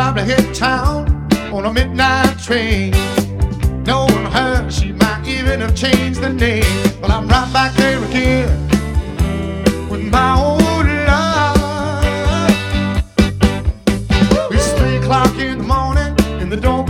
probably hit town on a midnight train. Knowing her, she might even have changed the name. Well, I'm right back there again with my old love. It's 3 o'clock in the morning and the door